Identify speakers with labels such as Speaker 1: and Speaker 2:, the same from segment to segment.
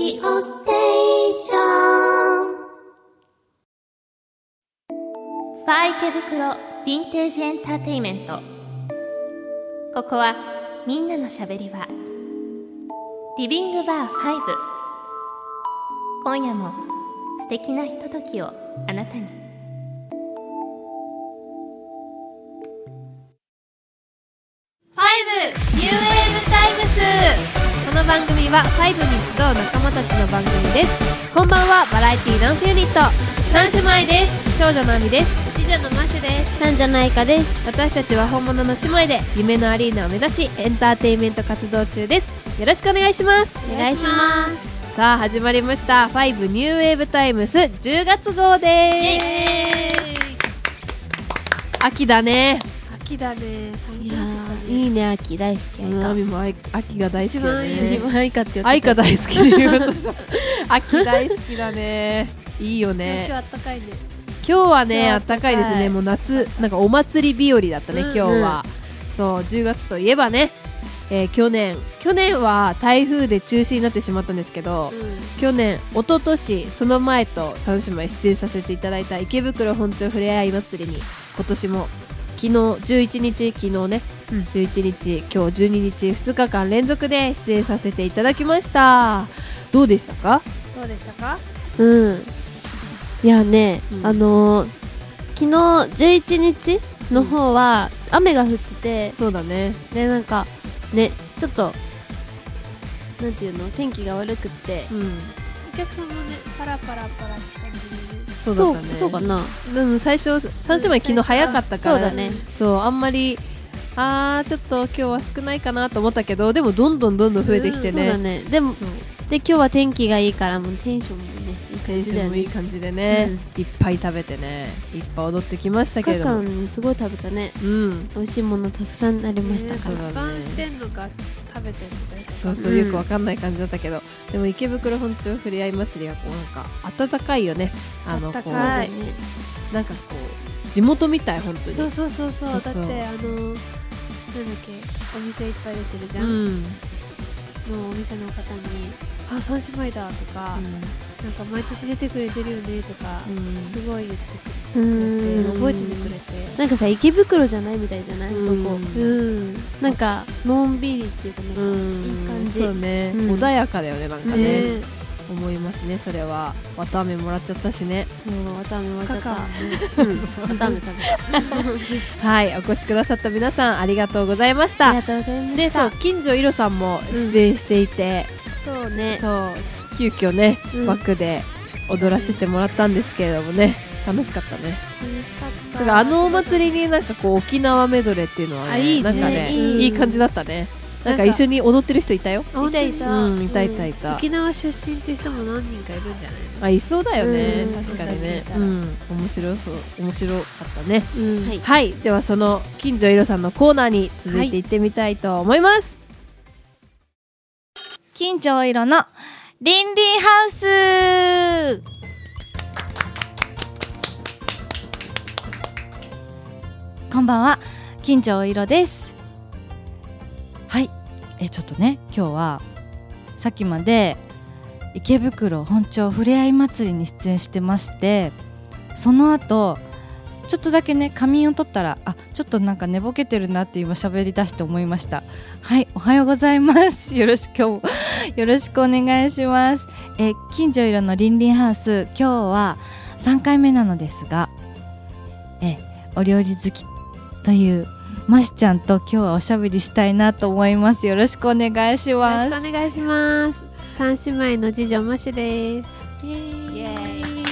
Speaker 1: ディオステーション。ファ池袋ヴィンテージエンターテイメント。ここはみんなのしゃべり場、リビングバー5。今夜も素敵なひとときをあなたに。
Speaker 2: ニューウェーブタイムス。この番組は5に集う仲間たちの番組です。こんばんは、バラエティダンスユニット三姉妹です。長女のあみです。次女のマッシュです。
Speaker 3: 三女のあいかです。
Speaker 2: 私たちは本物の姉妹で夢のアリーナを目指しエンターテインメント活動中です。よろしくお願いします。
Speaker 3: お願いします。
Speaker 2: さあ始まりました5ニューウェーブタイムス10月号です。秋だね。
Speaker 4: 秋だね。寒くなってきたね。
Speaker 3: いいね、秋大好き。
Speaker 2: あみも秋が大好きだね。
Speaker 4: 一番愛かって言ってた。
Speaker 2: 愛か大好きで言うとさ秋大好きだね。いいよね。
Speaker 4: 今日あったかいね。
Speaker 2: 今日はねあったかいですね。もう夏なんかお祭り日和だったね、今日は。そう10月といえばね、去年は台風で中止になってしまったんですけど、去年一昨年その前と三姉妹出演させていただいた池袋本町ふれあい祭りに今年も昨日11日昨日ね、11日今日12日2日間連続で出演させていただきました。どうでしたか？
Speaker 3: いやね、昨日11日の方は雨が降ってて、
Speaker 2: そうだね。
Speaker 3: でなんかねちょっとなんていうの、天気が悪くって、
Speaker 4: お客さんもねパラパラパラって感じでね。
Speaker 2: そうだったね。
Speaker 3: そうかな。
Speaker 2: でも最初三姉妹昨日早かったから、
Speaker 3: そうだね。
Speaker 2: そうあんまりちょっと今日は少ないかなと思ったけど、でもどんどん増えてきてね。
Speaker 3: そうだね。でもで今日は天気がいいからもうテンションもねいい感じだよね。
Speaker 2: いい感じでね、いっぱい食べてね、いっぱい踊ってきましたけれども、
Speaker 3: 2日間すごい食べたね。美味しいものたくさんありましたから。
Speaker 4: 一般してんのか食べてるのか。
Speaker 2: そうよくわかんない感じだったけど、でも池袋本町ふれあい祭りはこうなんか温かいよね。
Speaker 4: 温かい。
Speaker 2: なんかこう地元みたい本当に。
Speaker 4: そう。だってなんだっけ、お店いっぱい出てるじゃん。のお店の方に三姉妹だとか、なんか毎年出てくれてるよねとか、すごい言ってくれて覚えててくれて、
Speaker 3: なんかさ池袋じゃないみたいじゃない、そこ。なんかのんびりっていうかなんかいい感じ。
Speaker 2: そうね、穏やかだよね、なんかね、思いますね。それは綿あめもらっちゃったしね。
Speaker 3: そう綿あめもらっちゃった。綿あめ食べた。
Speaker 2: はい、お越しくださった皆さんありがとうございました。
Speaker 3: ありがとうございました。
Speaker 2: で、そう近所いろさんも出演していて、
Speaker 3: そうね。
Speaker 2: そう急遽ね枠で踊らせてもらったんですけれどもね、楽しかったね。
Speaker 3: 楽しかった。
Speaker 2: だからお祭りになんかこう沖縄メドレーっていうのはね、なんかねいい感じだったね。なんか一緒に踊ってる人いたよ。
Speaker 3: い
Speaker 2: た。
Speaker 4: 沖縄出身っていう人も何人かいるんじゃないの？
Speaker 2: いそうだよね。確かにね。面白かったね。はい、ではその近所いろさんのコーナーに続いていってみたいと思います。
Speaker 5: 近所いろのリンリンハウス。こんばんは、近所いろです。はい、ちょっとね今日はさっきまで池袋本町ふれあい祭りに出演してまして、その後ちょっとだけね仮眠を取ったらちょっとなんか寝ぼけてるなって今喋り出して思いました。はい、おはようございます。よろしくお願いします。近所いろのリンリンハウス、今日は3回目なのですが、お料理好きというましちゃんと今日はおしゃべりしたいなと思います。よろしくお願いします。
Speaker 4: よろしくお願いします。三姉妹の次女マシです。イエーイ。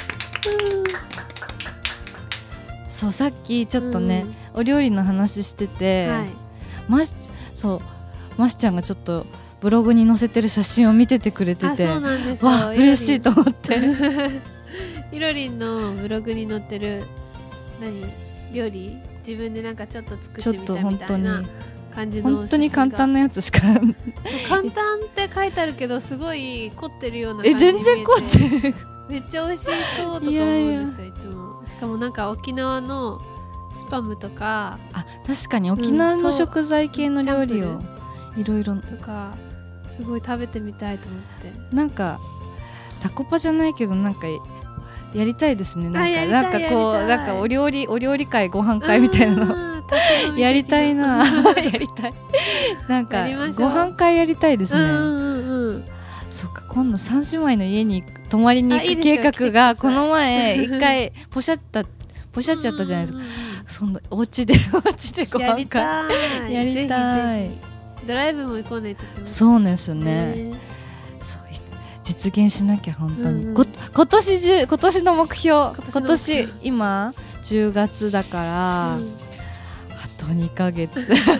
Speaker 5: そうさっきちょっとね、お料理の話してて、ましちゃんがちょっとブログに載せてる写真を見ててくれてて、
Speaker 4: そうなんですよ。
Speaker 5: わ嬉しいと思って
Speaker 4: いろりんのブログに載ってる料理自分でなんかちょっと作ってみたみたいな感じの、
Speaker 5: 本当に簡単なやつしか
Speaker 4: 簡単って書いてあるけどすごごい凝ってるような感じに見えて、
Speaker 5: 全然凝ってる
Speaker 4: めっちゃ美味しそうとか思うんですよ。いつもしかもなんか沖縄のスパムとか、
Speaker 5: 確かに沖縄の食材系の料理をいろいろ
Speaker 4: とかすごい食べてみたいと思って
Speaker 5: なんかタコパじゃないけどなんかやりたいですね。なんかこうなんかお料理会ご飯会みたいなのやりたいなやりたいなんかご飯会やりたいですね。そっか今度3姉妹の家に泊まりに行く計画がこの前一回ポシャっちゃったじゃないですか。そのお家でご飯会やりたい。
Speaker 4: ドライブも行こうねって言ってます。
Speaker 5: そうなんですよね。実現しなきゃ本当に、今年の目標今年今10月だから、あと2ヶ月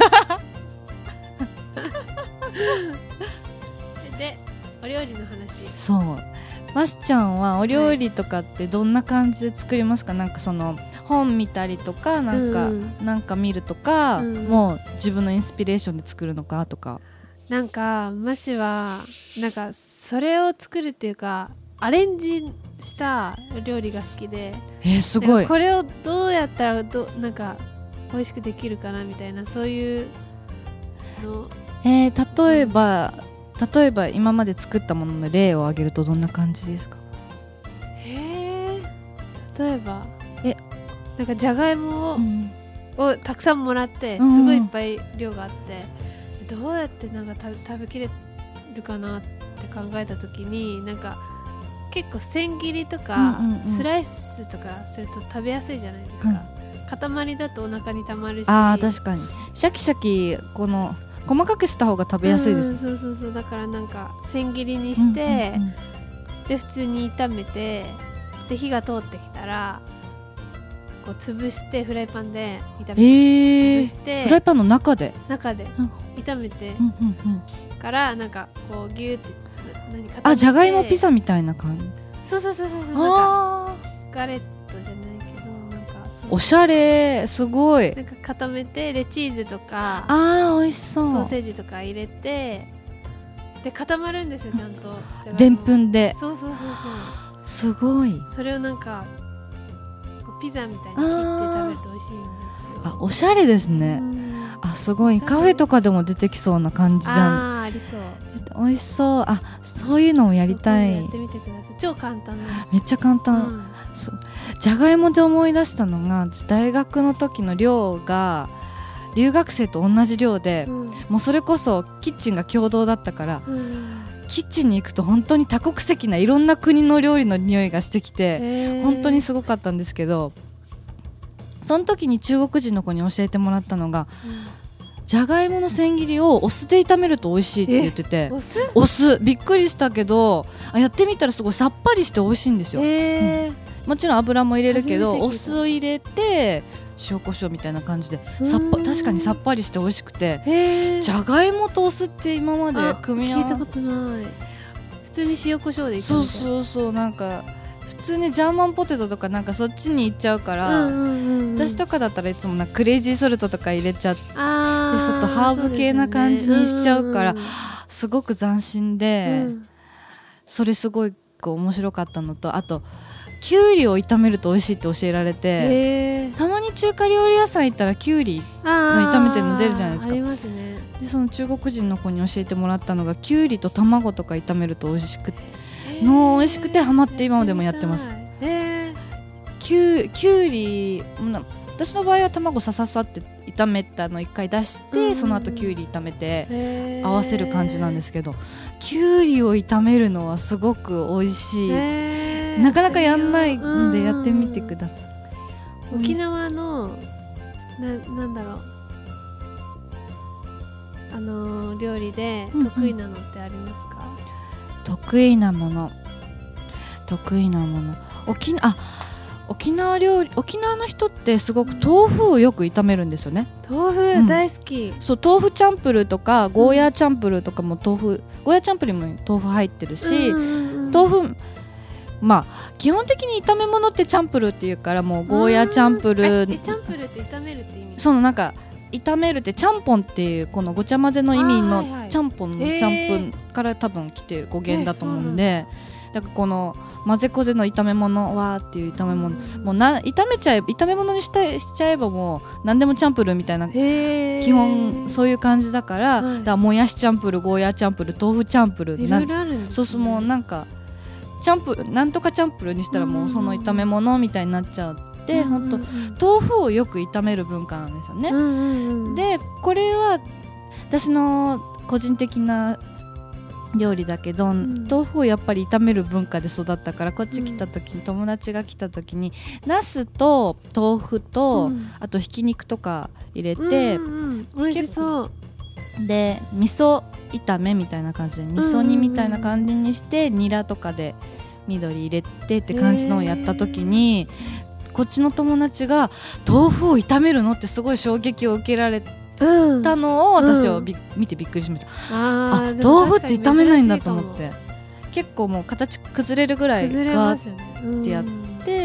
Speaker 4: でお料理の話。
Speaker 5: そうましちゃんはお料理とかってどんな感じで作りますか？なんかその本見たりとかなんか見るとか、もう自分のインスピレーションで作るのかとか。
Speaker 4: なんかマシはなんかそれを作るっていうかアレンジした料理が好きで、
Speaker 5: すごい。
Speaker 4: これをどうやったらなんか美味しくできるかなみたいな、そういうの。
Speaker 5: 例えば今まで作ったものの例を挙げるとどんな感じですか？
Speaker 4: 例えばなんかじゃがいもをたくさんもらってすごいいっぱい量があって、どうやってなんか食べきれるかなって考えた時に、なんか結構千切りとかスライスとかすると食べやすいじゃないですか、塊だとお腹にたまるし。
Speaker 5: 確かにシャキシャキこの細かくした方が食べやすいです。
Speaker 4: そうだからなんか千切りにして、で普通に炒めて、で火が通ってきたらこう潰してフライパンで炒めて、潰して
Speaker 5: フライパンの中で
Speaker 4: 炒めてからなんかこうギューって
Speaker 5: じゃがいもピザみたいな感じ。
Speaker 4: そうなんかガレットじゃないけどなんか
Speaker 5: おしゃれ、すごい。
Speaker 4: なんか固めて、でチーズとか
Speaker 5: 美味しそう、
Speaker 4: ソーセージとか入れて、で固まるんですよちゃんと
Speaker 5: でんぷんで。
Speaker 4: そう
Speaker 5: すごい。
Speaker 4: それをなんかピザみたいに切って食べると美味しいんですよ。
Speaker 5: おしゃれですね。すごい。カフェとかでも出てきそうな感じじゃん。
Speaker 4: ありそう。
Speaker 5: 美味しそう。そういうのもやりたい。
Speaker 4: やってみてください。超簡単なんです。
Speaker 5: めっちゃ簡単。じゃがいもで思い出したのが、大学の時の寮が留学生と同じ寮で、もうそれこそキッチンが共同だったから、キッチンに行くと本当に多国籍ないろんな国の料理の匂いがしてきて、本当にすごかったんですけど、その時に中国人の子に教えてもらったのが、じゃがいもの千切りをお酢で炒めると美味しいって言ってて、お酢びっくりしたけど、やってみたらすごいさっぱりして美味しいんですよ。もちろん油も入れるけど、お酢を入れて塩コショウみたいな感じで確かにさっぱりして美味しくて、じゃがいもとお酢って今まで組み合わせ
Speaker 4: 聞いたことない。普通に塩コショウで炒めて。
Speaker 5: そうなんか普通にジャーマンポテトとかなんかそっちに行っちゃうから、私とかだったらいつもなんかクレイジーソルトとか入れちゃって、でちょっとハーブ系な感じにしちゃうから、すごく斬新で、それすごい面白かったのと、あときゅうりを炒めると美味しいって教えられて、たまに中華料理屋さん行ったらきゅうりの炒めてるの出るじゃないですか。
Speaker 4: ありますね。
Speaker 5: でその中国人の子に教えてもらったのが、きゅうりと卵とか炒めると美味しくてハマって今までもやってます。きゅうり、私の場合は卵さって炒めたの1回出して、その後きゅうり炒めて合わせる感じなんですけど、きゅうりを炒めるのはすごく美味しい。なかなかやんないんでやってみてください。
Speaker 4: 沖縄のなんだろう、料理で得意なのってありますか？
Speaker 5: 得意なもの沖縄料理、沖縄の人ってすごく豆腐をよく炒めるんですよね。
Speaker 4: 豆腐大好き。
Speaker 5: そう豆腐チャンプルーとかゴーヤーチャンプルーとかもゴーヤーチャンプルーにも豆腐入ってるし、豆腐基本的に炒め物ってチャンプルーっていうから、もうゴーヤーチャンプルー。
Speaker 4: チャンプルーって炒めるって意味？
Speaker 5: そのなんか炒めるってチャンポンっていうこのごちゃ混ぜの意味のチャンポンのチャンプンから多分来てる語源だと思うんで、 だからこの混ぜこぜの炒め物わーっていう炒め物、もう炒め物にしちゃえばもう何でもチャンプルーみたいな基本そういう感じだから、だからもやしチャンプルー、ゴーヤーチャンプルー、豆腐チャンプルー、
Speaker 4: いろいろあるんですね。
Speaker 5: そうそう、もうなんかなんとかチャンプルーにしたらもうその炒め物みたいになっちゃうって、本当豆腐をよく炒める文化なんですよね。でこれは私の個人的な料理だけど、豆腐をやっぱり炒める文化で育ったから、こっち来た時に、友達が来た時にナスと豆腐と、あとひき肉とか入れて、
Speaker 4: 美味しそう
Speaker 5: で味噌炒めみたいな感じで味噌煮みたいな感じにして、ニラとかで緑入れてって感じのをやった時に、こっちの友達が豆腐を炒めるのってすごい衝撃を受けられたのを私は見てびっくりしました。あ、豆腐って炒めないんだと思って、結構もう形崩れるぐらいガーってやって、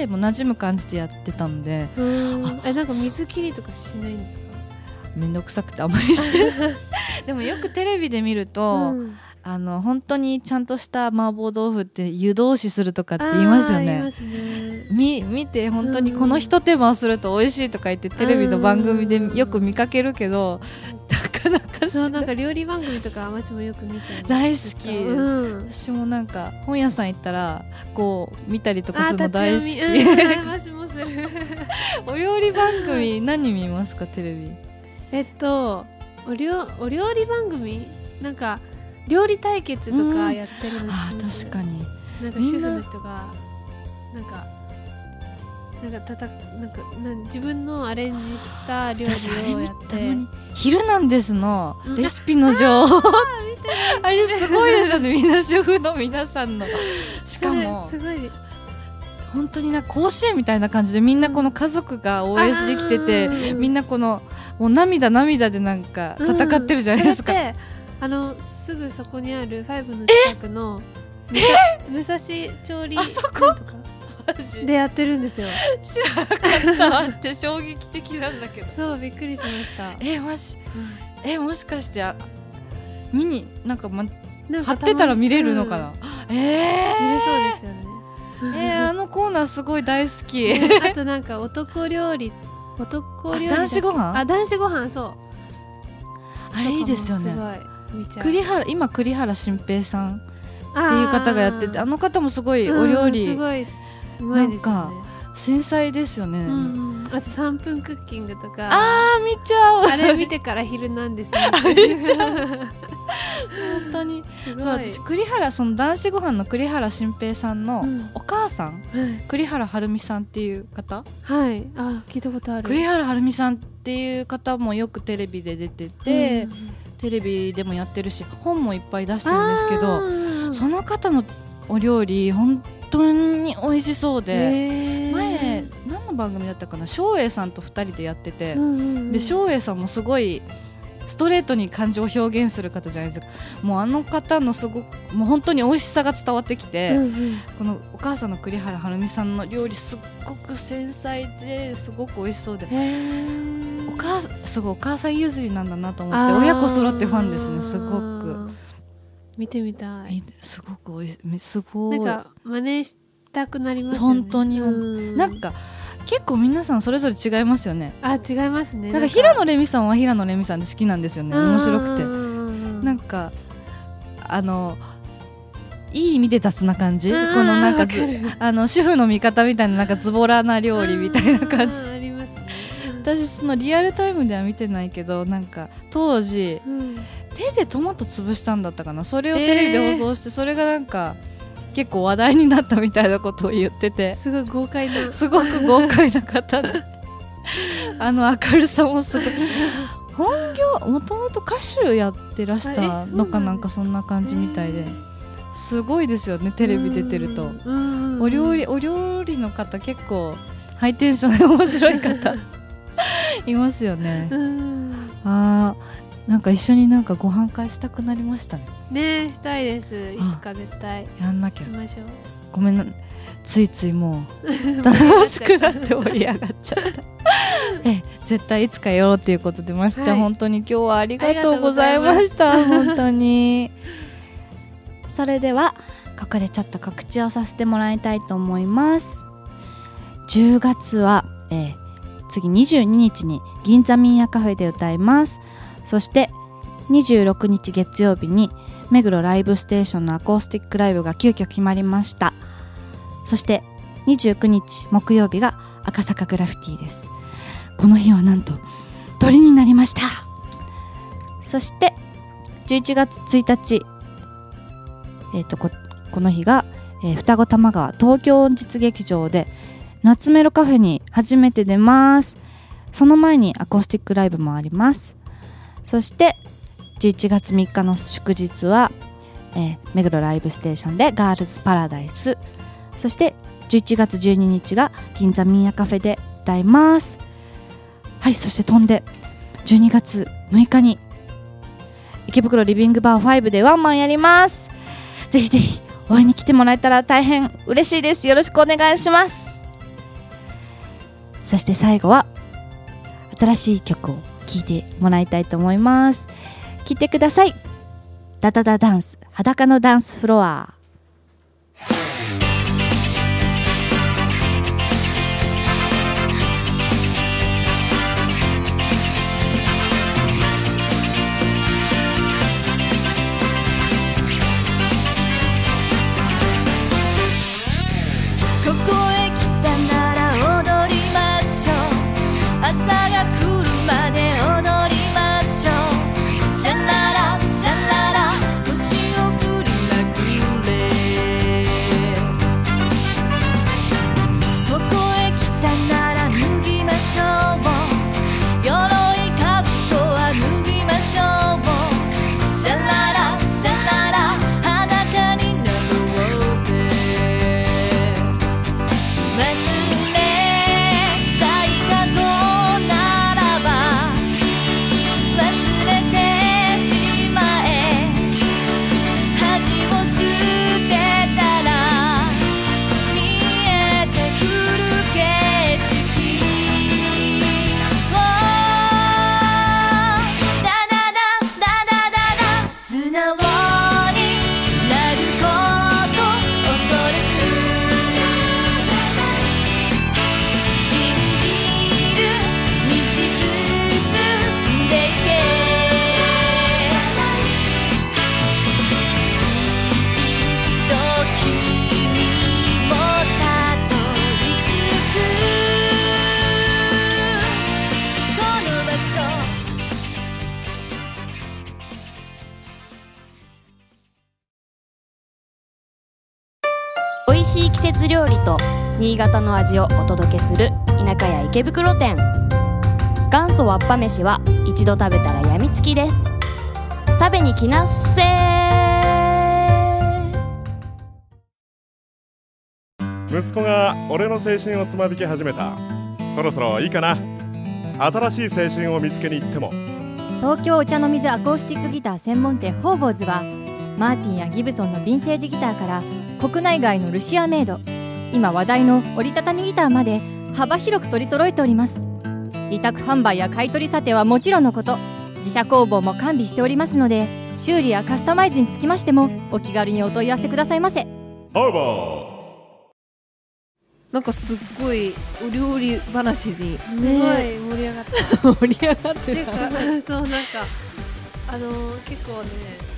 Speaker 5: もう馴染む感じでやってたんで、
Speaker 4: なんか水切りとかしないんですか？
Speaker 5: めんどくさくてあまりしてでもよくテレビで見ると、本当にちゃんとした麻婆豆腐って湯通しするとかって言いますよね。
Speaker 4: 言いますね。
Speaker 5: 見て本当にこの一手間をすると美味しいとか言ってテレビの番組でよく見かけるけど、なかなか
Speaker 4: そう、なんか料理番組とか私もよく見ちゃう。
Speaker 5: 大好き、私もなんか本屋さん行ったらこう見たりとかするの大好き
Speaker 4: 私もする
Speaker 5: お料理番組何見ますか、テレビ？
Speaker 4: お料理番組なんか料理対決とかやってるの知ってます？
Speaker 5: 確かに
Speaker 4: なんか主婦の人が自分のアレンジした料理をやって、
Speaker 5: ヒルナンデスのレシピの女王あれすごいですよね、みんな主婦の皆さんの、しかも
Speaker 4: すごい
Speaker 5: 本当になんか甲子園みたいな感じでみんなこの家族が応援してきてて、みんなこのもう涙でなんか戦ってるじゃないですか。
Speaker 4: それってすぐそこにある5の近くの武蔵調理
Speaker 5: あそこ
Speaker 4: なんとかでやってるんですよ。
Speaker 5: 知らなかったわって衝撃的なんだけど
Speaker 4: そう、びっくりしました。
Speaker 5: もしかして見になんか貼ってたら見れるのかな、
Speaker 4: 見れそうですよね。
Speaker 5: あのコーナーすごい大好き
Speaker 4: あとなんか男料理
Speaker 5: 男子ご飯
Speaker 4: 男子ご飯、そう
Speaker 5: あれいいですよね。
Speaker 4: すごい見ちゃう。
Speaker 5: 今栗原心平さんっていう方がやってて、あの方もすごいお料理、
Speaker 4: すごいうまいですよね。
Speaker 5: なんか繊細ですよね。
Speaker 4: あと3分クッキングとか
Speaker 5: 見ちゃう
Speaker 4: あれ見てから昼なんですよ
Speaker 5: 見ちゃう本当に
Speaker 4: すごい。
Speaker 5: 私その男子ご飯の栗原心平さんのお母さん、栗原はるみさんっていう方、
Speaker 4: 聞いたことある。
Speaker 5: 栗原はるみさんっていう方もよくテレビで出てて、テレビでもやってるし本もいっぱい出してるんですけど、その方のお料理本当に美味しそうで、前何の番組だったかな、照英さんと2人でやってて、で照英さんもすごいストレートに感情を表現する方じゃないですか。もうあの方のすごくもう本当に美味しさが伝わってきて、このお母さんの栗原はるみさんの料理すっごく繊細ですごく美味しそうで、すごいお母さん譲りなんだなと思って、親子揃ってファンですね。すごく
Speaker 4: 見てみたい。
Speaker 5: すごくおいしい、すごい
Speaker 4: なんか真似したくなりますよね。
Speaker 5: 本当になんか結構皆さんそれぞれ違いますよね。
Speaker 4: 違いますね。
Speaker 5: なんか平野レミさんは平野レミさんで好きなんですよね。面白くて、なんかいい意味で雑な感じ、このなんか主婦の味方みたいな、なんかズボラな料理みたいな感じ。
Speaker 4: ありますね。
Speaker 5: 私そのリアルタイムでは見てないけど、なんか当時、手でトマト潰したんだったかな、それをテレビで放送して、それがなんか結構話題になったみたいなことを言ってて、
Speaker 4: すごい豪快な、
Speaker 5: すごく豪快な方で明るさもすごい本業もともと歌手やってらしたのかなんかそんな感じみたいで、すごいですよねテレビ出てると。お料理の方結構ハイテンションで面白い方いますよね。なんか一緒になんかご飯会したくなりましたね。
Speaker 4: ね、したいです。いつか絶対
Speaker 5: やんなきゃ。
Speaker 4: しましょう。
Speaker 5: ごめんな、ついついもう楽しくなって盛り上がっちゃった絶対いつかやろうということで、ましちゃん、本当に今日はありがとうございました。本当に
Speaker 6: それでは
Speaker 5: ここでちょっと告知をさせてもらいたいと思います。10月は、次22日に銀座ミンヤカフェで歌います。そして26日月曜日に目黒ライブステーションのアコースティックライブが急遽決まりました。そして29日木曜日が赤坂グラフィティです。この日はなんと鳥になりました。そして11月1日、この日が、双子玉川東京音実劇場で夏メロカフェに初めて出ます。その前にアコースティックライブもあります。そして11月3日の祝日は、目黒ライブステーションでガールズパラダイス、そして11月12日が銀座ミンヤカフェで歌います。はい、そして飛んで12月6日に池袋リビングバー5でワンマンやります。ぜひぜひ応援に来てもらえたら大変嬉しいです。よろしくお願いします。そして最後は新しい曲を聴いてもらいたいと思います。聴いてください。ダダダダンス、裸のダンスフロア。
Speaker 6: ここへ来たなら踊りましょう。朝が来るまで踊りましょう。シャララシャララ星を振りまくれ。ここへ来たなら脱ぎましょう。鎧兜は脱ぎましょう。シャララシャララ裸になろうぜ。忘れたい過去ならば忘れてしまえ。恥を捨てたら見えてくる景色をダダダダダダダ素直になること恐れず信じる道進んでいけ。きっと君もたどり着くこの場所。
Speaker 7: 美味しい季節料理と新潟の味をお届けする田舎屋池袋店。元祖わっぱ飯は一度食べたらやみつきです。食べに来なっせー。
Speaker 8: 息子が俺の青春をつまびき始めた。そろそろいいかな。新しい青春を見つけに行っても。
Speaker 9: 東京お茶の水アコースティックギター専門店ホーボーズはマーティンやギブソンのヴィンテージギターから国内外のルシアメイド、今話題の折りたたみギターまで幅広く取り揃えております。委託販売や買取査定はもちろんのこと、自社工房も完備しておりますので、修理やカスタマイズにつきましてもお気軽にお問い合わせくださいませ。
Speaker 8: ハーバー。
Speaker 2: なんかすっごいお料理話に
Speaker 4: すごい盛り上がった
Speaker 2: 盛り上がって
Speaker 4: っていう
Speaker 2: た。
Speaker 4: かそうなんか結構ね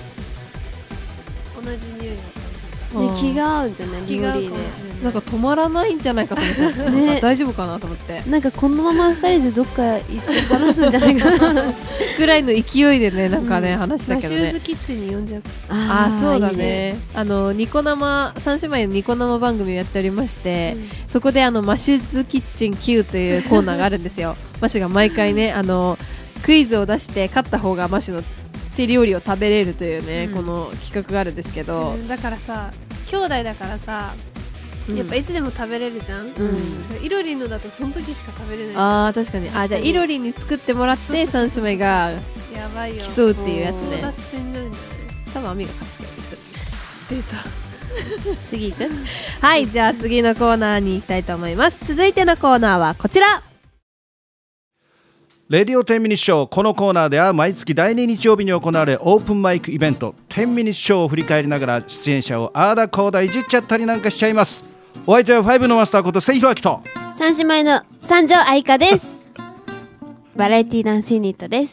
Speaker 4: 同じ匂いだった
Speaker 3: ね、気が合うんじゃない？
Speaker 4: 気が合う
Speaker 3: 料理ね。
Speaker 4: かもしれない。
Speaker 2: なんか止まらないんじゃないかと思って、
Speaker 3: ね
Speaker 2: なんか大丈夫かなと思って
Speaker 3: なんかこのまま2人でどっか行って話すんじゃないかな
Speaker 2: ぐらいの勢いでね、なんかね、話した
Speaker 4: マ
Speaker 2: けどね。
Speaker 4: シューズキッチンに呼んじゃう。
Speaker 2: あ、そうだ
Speaker 3: いい
Speaker 2: ね。ニコ生三姉妹のニコ生番組をやっておりまして、そこでマシューズキッチン Q というコーナーがあるんですよ。マシュが毎回ね、クイズを出して勝った方がマシュの手料理を食べれるというね、この企画があるんですけど、
Speaker 4: だからさ、兄弟だからさ、やっぱいつでも食べれるじゃん。イロリンのだとその時しか食べれない。
Speaker 2: ああ、確かに。じゃあイロリンに作ってもらって三姉妹が
Speaker 4: やばいよ。
Speaker 2: 競うっていうやつね。
Speaker 4: 争奪戦になるんじゃない？
Speaker 2: 多分アミが勝つけどする。
Speaker 4: 出た。
Speaker 3: 次行く？
Speaker 2: はい、じゃあ次のコーナーに行きたいと思います。続いてのコーナーはこちら。
Speaker 10: レディオ10ミニッショー。このコーナーでは毎月第2日曜日に行われるオープンマイクイベント10ミニッショーを振り返りながら出演者をあーだこーだいじっちゃったりなんかしちゃいます。お相手は5のマスターこと関弘明と
Speaker 3: 三姉妹の三条愛花です。バラエティダンスユニットです。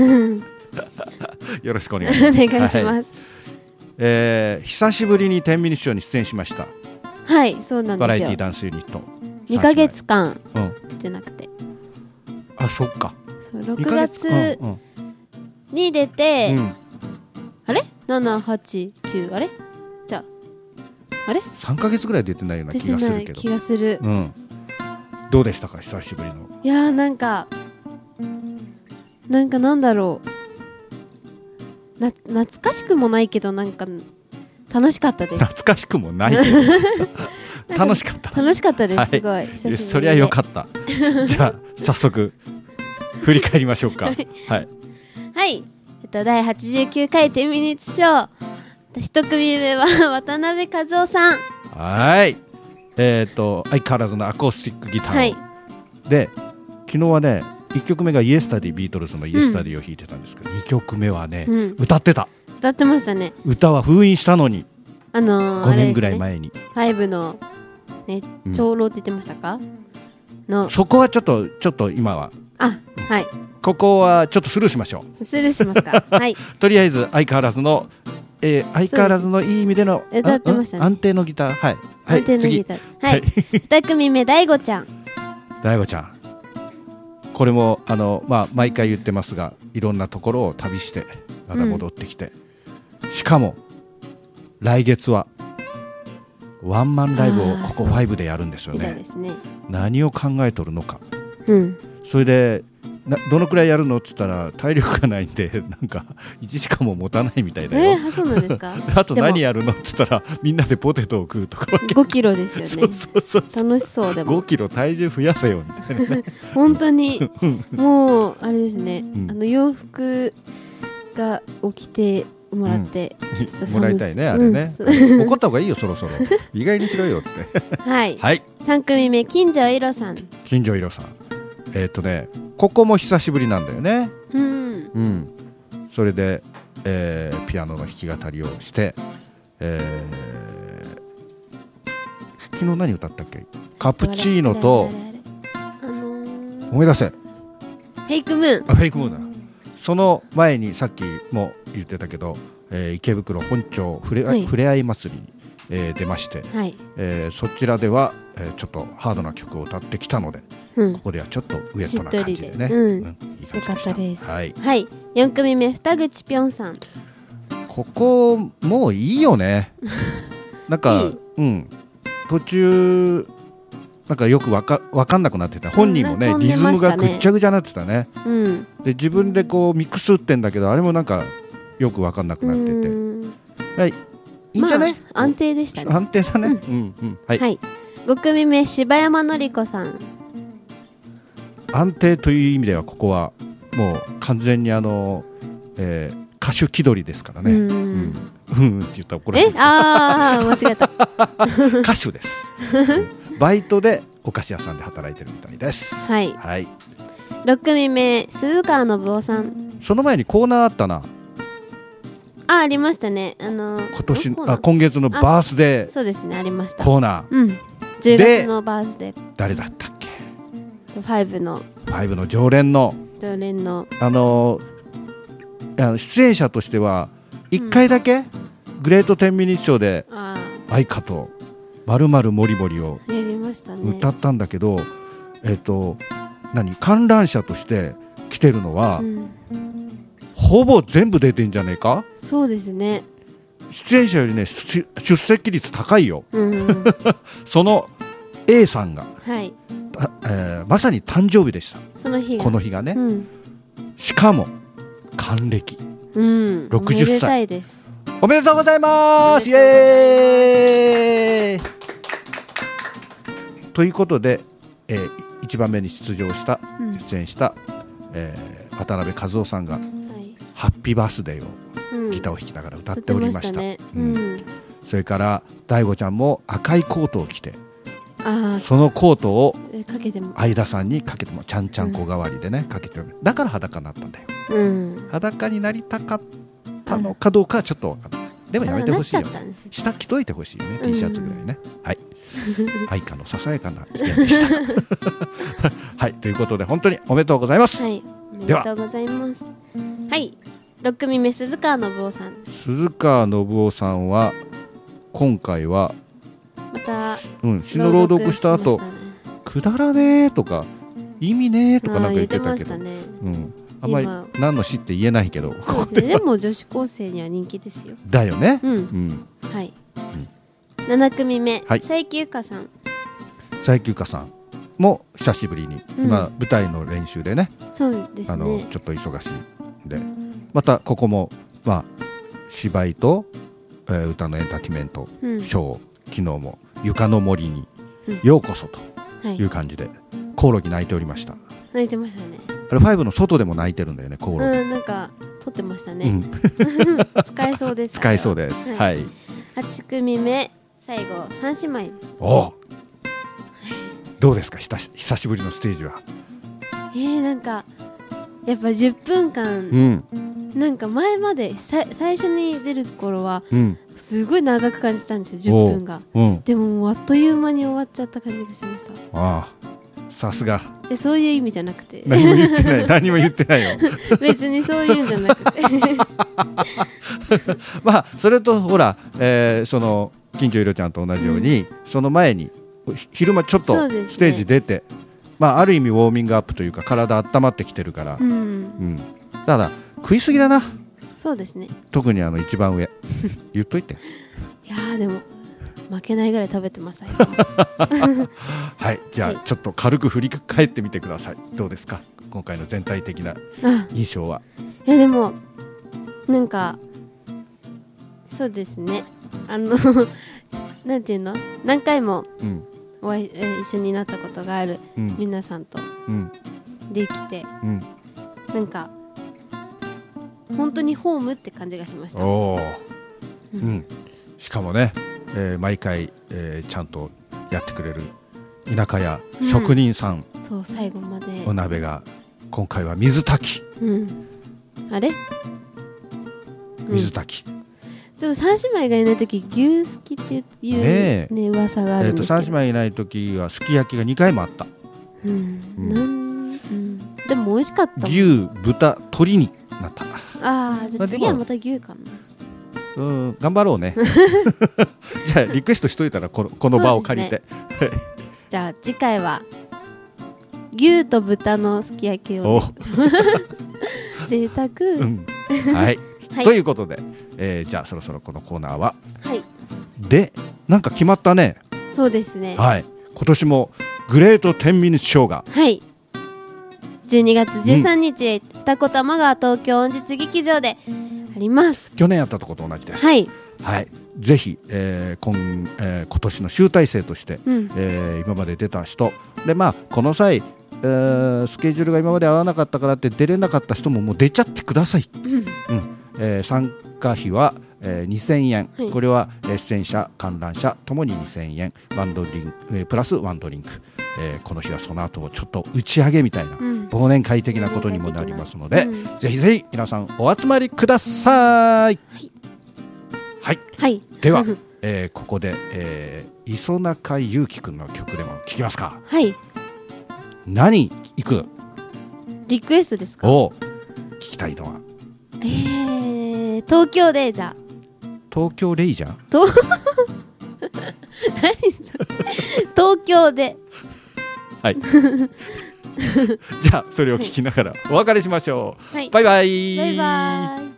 Speaker 10: よろしくお願いします。
Speaker 3: お願いします。
Speaker 10: 久しぶりに10ミニッショーに出演しました。
Speaker 3: はい、そうなんですよ。
Speaker 10: バラエティダンスユニット
Speaker 3: 2ヶ月間出てなくて、
Speaker 10: あ、そっか。
Speaker 3: そう6月に出て、あれ7、8、9、あれじゃああれ
Speaker 10: 3ヶ月ぐらい出てないような気がするけど。
Speaker 3: 気がする。
Speaker 10: どうでしたか、久しぶりの。
Speaker 3: いやー、なんかなんだろう、懐かしくもないけど、なんか楽しかったです。
Speaker 10: 懐かしくもないけど楽しかったです、
Speaker 3: はい、すごい久しぶりで。
Speaker 10: そりゃよかったじゃあ早速振り返りましょうか。はい、
Speaker 3: はい、第89回10ミニッツショー、一組目は渡辺和夫さん。
Speaker 10: はい、相変わらずのアコースティックギター、はい、で昨日はね1曲目がイエスタディ、ビートルズのイエスタディを弾いてたんですけど、2曲目はね、歌ってましたね。歌は封印したのに、5年ぐらい前に、5のね、長老って言ってましたか、のそこはちょっと今は、はい、ここはちょっとスルーしましょう。スルーしますか。はい。とりあえず相変わらずの、いい意味での歌ってましたね。安定のギター。はい、はい、次、はい、2組目大悟ちゃん。これも毎回言ってますが、いろんなところを旅してまた戻ってきて、しかも来月はワンマンライブをここ5でやるんですよね。何を考えとるのか、それでどのくらいやるのって言ったら体力がないんでなんか1時間も持たないみたいだよ。そうなんですか。あと何やるのって言ったらみんなでポテトを食うとか。5キロですよね。そう楽しそう。でも5キロ体重増やせよみたいな、ね、本当にもうあれですね、洋服が起きてもらって、もらいたいね、あれね、怒った方がいいよそろそろ意外にしろよってはい、はい、3組目金城いろさん。ここも久しぶりなんだよね。それで、ピアノの弾き語りをして、昨日何歌ったっけ。カプチーノと思い出せ、フェイクムーンだ。その前にさっきも言ってたけど、池袋本町ふれあい祭りに、出まして、そちらでは、ちょっとハードな曲を歌ってきたので、ここではちょっとウエットな感じでね、いい感じでした。よかったです。はい、4組目二口ぴょんさん。ここもういいよねなんか途中なんかよくわかんなくなってた。本人もね、リズムがぐっちゃぐちゃになってたね。で自分でこうミックス打ってんだけど、あれもなんかよくわかんなくなってて、はい、いいんじゃない。安定でしたね。安定だね。はい、5組目柴山紀子さん。安定という意味ではここはもう完全に歌手気取りですからね。って言ったら怒られる。間違えた歌手ですバイトでお菓子屋さんで働いてるみたいです。はい、6組目鈴川信夫さん。その前にコーナーあったな。ありましたね。今月のバースデー。そうですね、ありました。コーナー、10月のバースデー誰だったっけ。5の常連の出演者としては1回だけグレート10ミニッショーで愛花と〇〇モリモリを歌ったんだけど、観覧者として来てるのは、ほぼ全部出てんじゃねえか。そうですね。出演者よりね出席率高いよ、その A さんが、まさに誕生日でした。この日がね、しかも還暦、60歳です。おめでとうございます。イエーイということで、1番目に出演した、渡辺和夫さんが、ハッピーバースデーをギターを弾きながら歌っておりました。それから大悟ちゃんも赤いコートを着て、そのコートを
Speaker 3: かけても
Speaker 10: 相田さんにかけてもちゃんちゃんこ代わりでね、かけてだから裸になったんだよ、裸になりたかったのかどうかはちょっと分かんない。でもやめてほしいよ、下着といてほしいよね、T シャツぐらいね。はい、愛花のささやかな意見でしたはい、ということで本当におめでとうございます。
Speaker 3: はい、おめでとうございます。はい、6組目鈴川信夫さん。
Speaker 10: 鈴川信夫さんは今回は
Speaker 3: また、
Speaker 10: 詩の朗読した後、くだらねーとか意味ねーとかなんか言ってたけど、あんまり何の詩って言えないけど、
Speaker 3: そうですね、でも女子高生には人気ですよ。
Speaker 10: だよね。
Speaker 3: はい、7組目、佐伯ゆかさん。
Speaker 10: 佐伯ゆかさんも久しぶりに、今舞台の練習でね、
Speaker 3: そうですね、
Speaker 10: ちょっと忙しいんで、またここも芝居と、歌のエンターテイメントショー、昨日も床の森にようこそという感じで、コオロギ鳴いておりました。
Speaker 3: 泣いてましたね。
Speaker 10: あれ5の外でも泣いてるんだよね、コオロギ。
Speaker 3: なんか撮ってましたね。使えそうです。
Speaker 10: 使えそうです。はい。
Speaker 3: 8組目、最後3姉妹です。
Speaker 10: お、どうですか、久しぶりのステージは。
Speaker 3: なんかやっぱ10分間、なんか前まで最初に出る頃は、すごい長く感じたんですよ、10分が。でももうあっという間に終わっちゃった感じがしました。
Speaker 10: ああ、さすが。
Speaker 3: そういう意味じゃなくて、
Speaker 10: 何も言ってない何も言ってないよ
Speaker 3: 別にそういうんじゃなくて
Speaker 10: それとほら、その金城いろちゃんと同じように、その前に昼間ちょっとステージ出て、ある意味ウォーミングアップというか、体温まってきてるから、ただ食いすぎだな。
Speaker 3: そうですね、
Speaker 10: 特に一番上言っといて。
Speaker 3: いやでも負けないぐらい食べてます
Speaker 10: はい、じゃあちょっと軽く振り返ってみてください。どうですか、今回の全体的な印象は。
Speaker 3: でもなんかそうですね、なんていうの、何回も一緒になったことがある皆さんとできて、なんか本当にホームって感じがしました。し
Speaker 10: かもね、毎回、ちゃんとやってくれる田舎屋職人さん、
Speaker 3: そう最後まで
Speaker 10: お鍋が今回は水炊き、
Speaker 3: あれ
Speaker 10: 水炊き、
Speaker 3: ちょっと3姉妹がいないとき牛すきっていうね噂があるんですけど、
Speaker 10: 3姉妹いないときはすき焼きが2回もあった。
Speaker 3: でも美味しかったもん。
Speaker 10: 牛、豚、鶏になった。
Speaker 3: じゃあ次はまた牛かな。
Speaker 10: 頑張ろうねじゃあリクエストしといたら、この場を借りて、
Speaker 3: じゃあ次回は牛と豚のすき焼きを贅沢、
Speaker 10: はい、ということで、じゃあそろそろこのコーナーは、でなんか決まったね。
Speaker 3: そうですね、
Speaker 10: はい、今年もグレート10ミニッツショーが、
Speaker 3: 12月13日、二子玉川東京音実劇場であります。
Speaker 10: 去年やったとこと同じです。ぜひ、今年の集大成として、今まで出た人で、この際、スケジュールが今まで合わなかったからって出れなかった人ももう出ちゃってください。参加費は、2000円、これは出演者観覧車ともに2000円、ワンドリンク、プラスワンドリンク、この日はその後ちょっと打ち上げみたいな、忘年会的なことにもなりますので、ぜひぜひ皆さんお集まりください。では、ここで、磯中優輝くんの曲でも聴きますか。何行く？
Speaker 3: リクエストですか？
Speaker 10: 聞きたいのは、
Speaker 3: 東京レイジャー。
Speaker 10: 東京レイジャー？
Speaker 3: 何それ東京で
Speaker 10: じゃあそれを聞きながらお別れしましょう。バイバイ。
Speaker 3: バイバイ。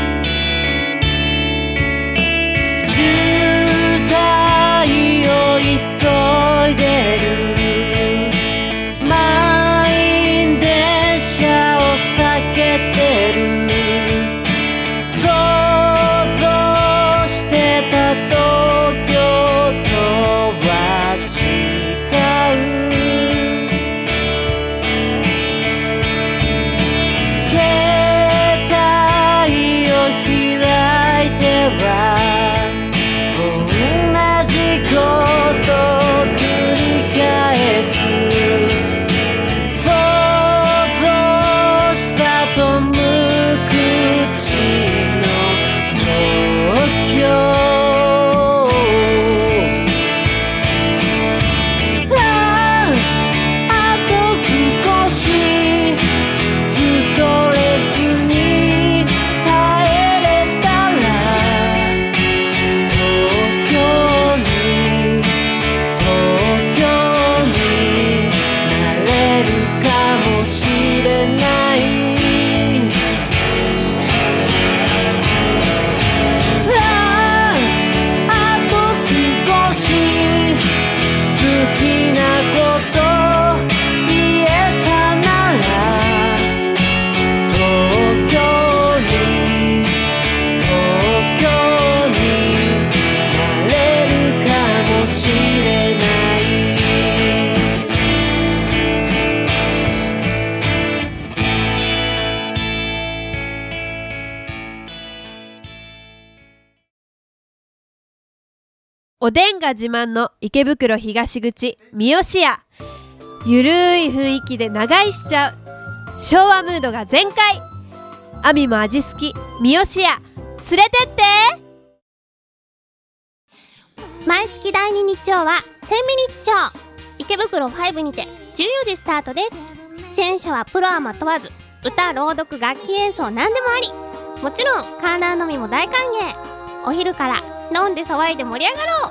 Speaker 6: 10代を
Speaker 2: おでんが自慢の池袋東口三好屋。ゆるい雰囲気で長居しちゃう昭和ムードが全開。アミも味好き三好屋、連れてって。
Speaker 1: 毎月第2日曜は10ミニッツショー、池袋5にて14時スタートです。出演者はプロアマ問わず、歌、朗読、楽器演奏何でもあり。もちろん観覧のみも大歓迎。お昼から飲んで騒いで盛り上がろう。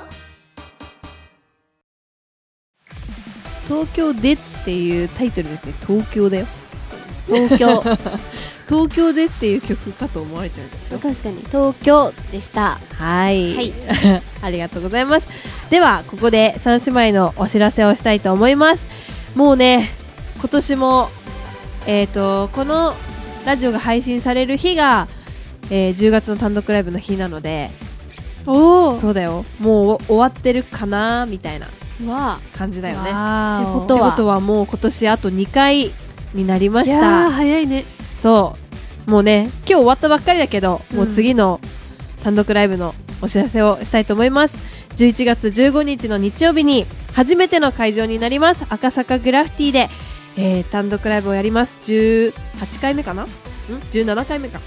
Speaker 2: 東京でっていうタイトルですね。東京だよ、東京東京でっていう曲かと思われちゃうんですよ。
Speaker 3: 確かに東京でした。
Speaker 2: はい、ありがとうございます。ではここで三姉妹のお知らせをしたいと思います。もうね、今年もこのラジオが配信される日が、10月の単独ライブの日なので、そうだよ、もう終わってるかなみたいな感じだよね。ってことはもう今年あと2回になりました。
Speaker 4: いやー早いね。
Speaker 2: そうもうね、今日終わったばっかりだけど、もう次の単独ライブのお知らせをしたいと思います。11月15日の日曜日に初めての会場になります。赤坂グラフィティで、単独ライブをやります。18回目かな、17回目か、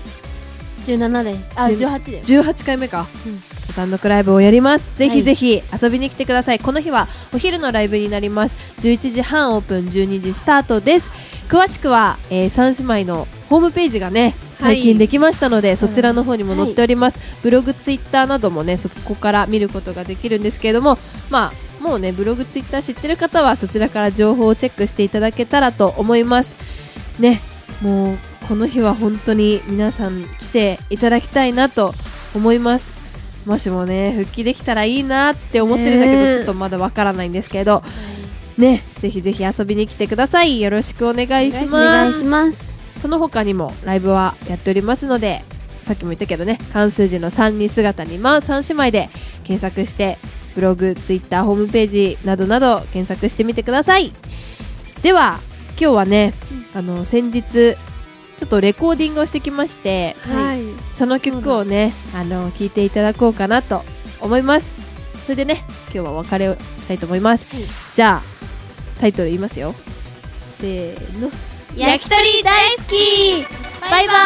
Speaker 3: 17です。18です。
Speaker 2: 18回目か、単独ライブをやります。ぜひぜひ遊びに来てください。この日はお昼のライブになります。11時半オープン、12時スタートです。詳しくは、三姉妹のホームページがね最近できましたので、そちらの方にも載っております。ブログ、ツイッターなどもね、そこから見ることができるんですけれども、もうねブログ、ツイッター知ってる方はそちらから情報をチェックしていただけたらと思いますね。もうこの日は本当に皆さん来ていただきたいなと思います。もしもね復帰できたらいいなって思ってるんだけど、ちょっとまだわからないんですけど、ね、ぜひぜひ遊びに来てください。よろしくお願いします。
Speaker 3: お願いします。
Speaker 2: その他にもライブはやっておりますので、さっきも言ったけどね、漢数字の3に姿に舞う三姉妹で検索して、ブログ、ツイッター、ホームページなどなど検索してみてください。では今日はね、先日ちょっとレコーディングをしてきまして、その曲をね聴いていただこうかなと思います。それでね今日はお別れをしたいと思います。じゃあタイトル言いますよ。せーの、
Speaker 1: 焼き鳥大好き。バイバ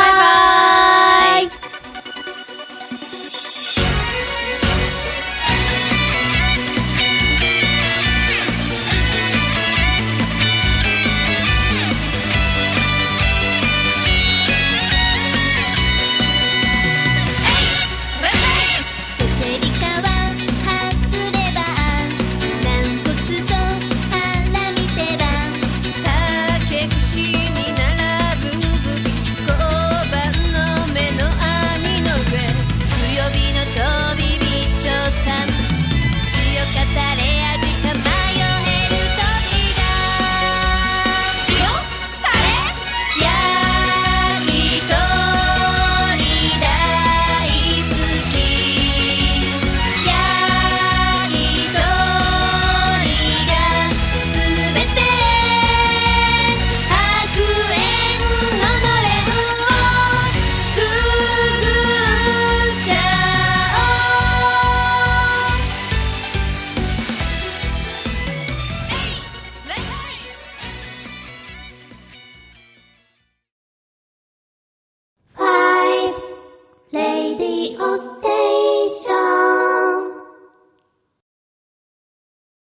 Speaker 1: イ。Radio Station